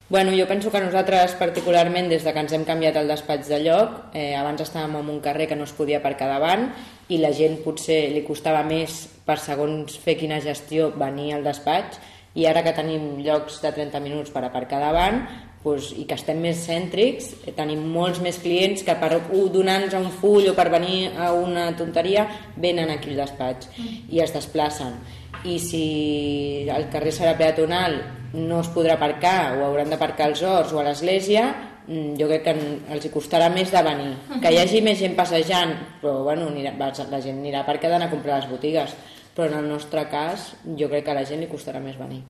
Bueno, jo penso que nosaltres particularment des de que ens hem canviat el despatx de lloc, abans estàvem en un carrer que no es podia aparcar davant i la gent potser li costava més per segons fer quina gestió venir al despatx, i ara que tenim llocs de 30 minuts per aparcar davant i que estem més cèntrics, tenim molts més clients que per donar-nos un full o per venir a una tonteria venen aquí al despatx i es desplacen. I si el carrer serà peatonal no es podrà aparcar o hauran d'aparcar als horts o a l'església, jo crec que els hi costarà més de venir. Que hi hagi més gent passejant, però bueno, la gent anirà perquè ha d'anar a comprar a les botigues, però en el nostre cas jo crec que a la gent li costarà més venir.